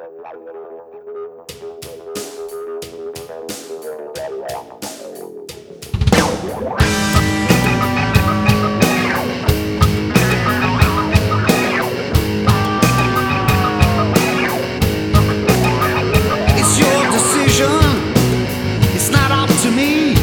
It's your decision, it's not up to me.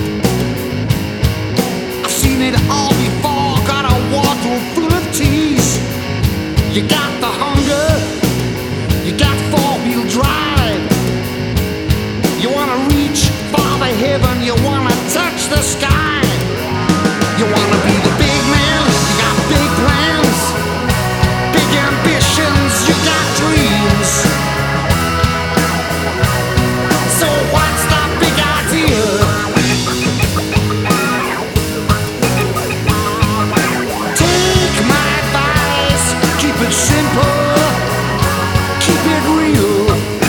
I've seen it all before, got a wardrobe full of teas. You got the hunger, you got four-wheel drive. You wanna reach for the heaven, you wanna touch the sky. You wanna be the big man, you got big plans, big ambitions, you got dreams. So what's the big idea? Take my advice, keep it simple, keep it real.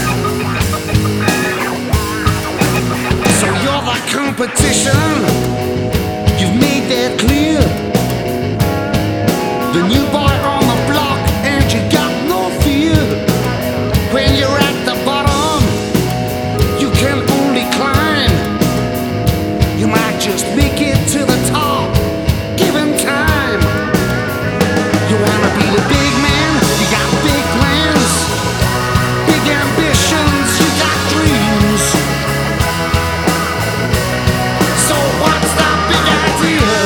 So you're the competition, you've made that clear. The new boy on the block and you got no fear. When you're at the bottom, you can only climb. You might just make it to the top, given time. You wanna be the big man, you got big plans, big ambitions, you got dreams. So what's the big idea?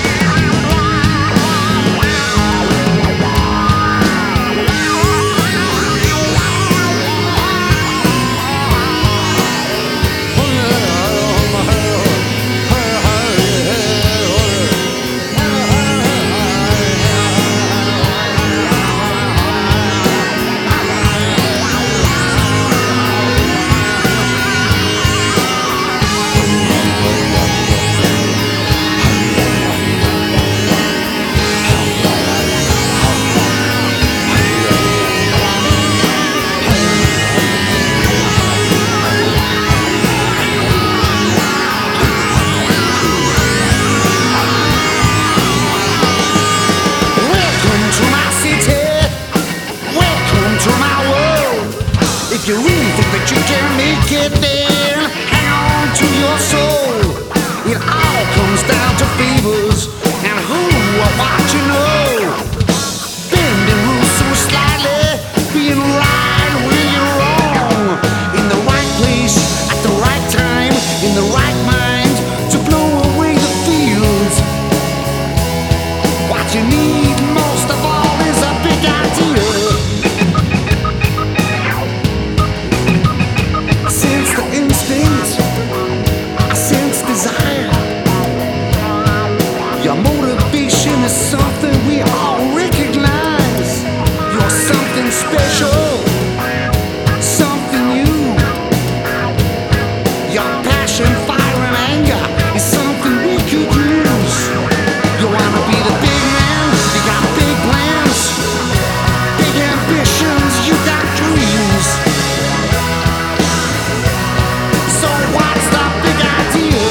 Welcome to my city, welcome to my world. If you really think that you can make it there, hang on to your soul. It all comes down to favors and who or what you know. Bending rules so slightly, being right when you're wrong. In the right place, at the right time, in the right mind to blow away the fields. What you need most of all is a big idea. I sense the instinct, I sense desire. Your motivation is something we all recognize. You're something special, something new. Your passion, fire and anger is something we could use. You wanna be the big man, you got big plans, big ambitions, you got dreams. So what's the big idea?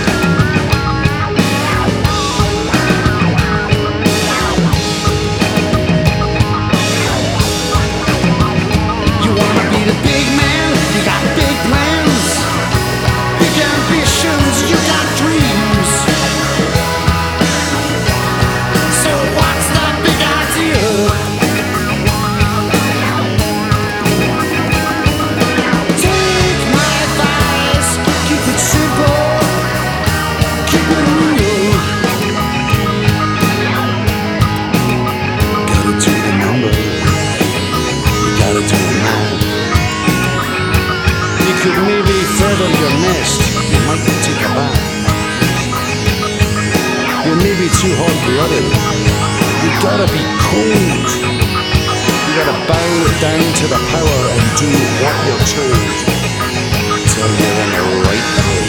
You wanna be the big man, you got big plans, big ambitions, you got dreams. So what's the big idea? Take my advice, keep it simple, keep it real. Gotta do the number, you gotta do it now. You could maybe feather your nest, you might take a bath. You may be too hot-blooded, you gotta be cold. You gotta bow down to the power and do what you're told till you're in the right place.